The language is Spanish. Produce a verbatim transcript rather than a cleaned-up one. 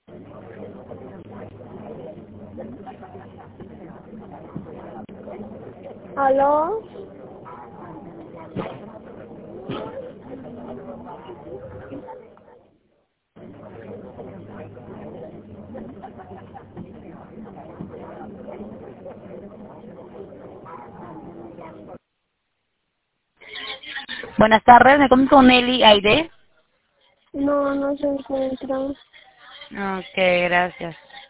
¿Aló? Buenas tardes, me comunico con Nelly Aide. No, no se encuentra. Ok, gracias.